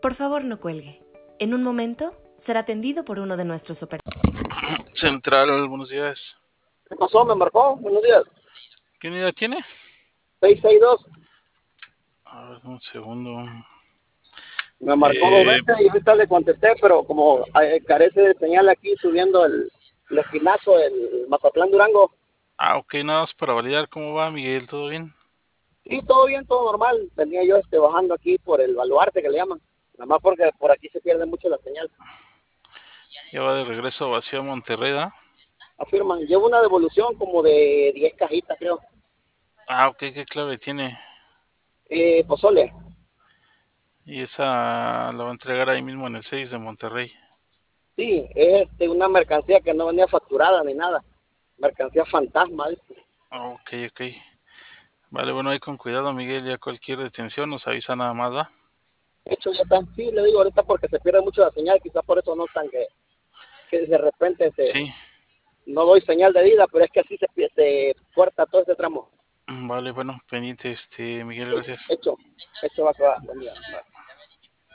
Por favor, no cuelgue. En un momento será atendido por uno de nuestros operadores. Central, buenos días. ¿Qué pasó? ¿Me marcó? Buenos días. ¿Qué unidad tiene? 662. A ver, un segundo. Me marcó 2 veces y ahorita le contesté, pero como carece de señal aquí subiendo el espinazo, el Mazatlán Durango. Ok, nada más para validar cómo va, Miguel, ¿todo bien? Sí, todo bien, todo normal. Venía yo bajando aquí por el Baluarte que le llaman. Nada más porque por aquí se pierde mucho la señal. Ya va de regreso a Ciudad Monterrey, ¿da? Afirman, llevo una devolución como de 10 cajitas, creo. Ok, ¿qué clave tiene? Pozole. Y esa la va a entregar ahí mismo en el 6 de Monterrey. Sí, es una mercancía que no venía facturada ni nada. Mercancía fantasma. Ok. Vale, bueno, ahí con cuidado, Miguel, ya cualquier detención nos avisa nada más, ¿da? De hecho, ya están, sí, le digo ahorita porque se pierde mucho la señal, quizás por eso no están que de repente Sí. no doy señal de vida, pero es que así se corta todo ese tramo. Vale, bueno, pendiente, Miguel, gracias. Hecho va a quedar. Buen día. Bye.